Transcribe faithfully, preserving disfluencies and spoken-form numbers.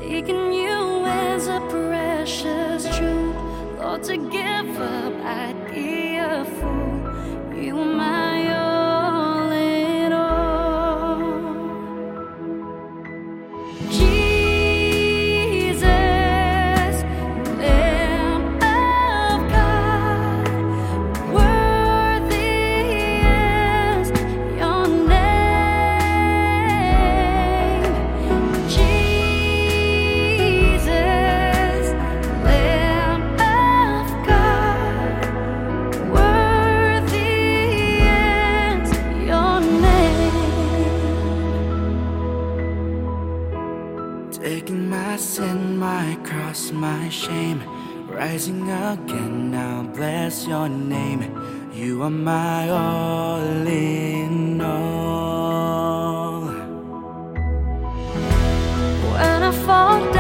Taking you as a precious jewel. Thought to give up, I'd be a fool. You were my all in all. Jesus, Lamb of God, worthy is your name. Jesus, Lamb of God, worthy is your name. Taking my sin, my cross, my shame, rising again, I'll bless your name. You are my all in all. When I fall down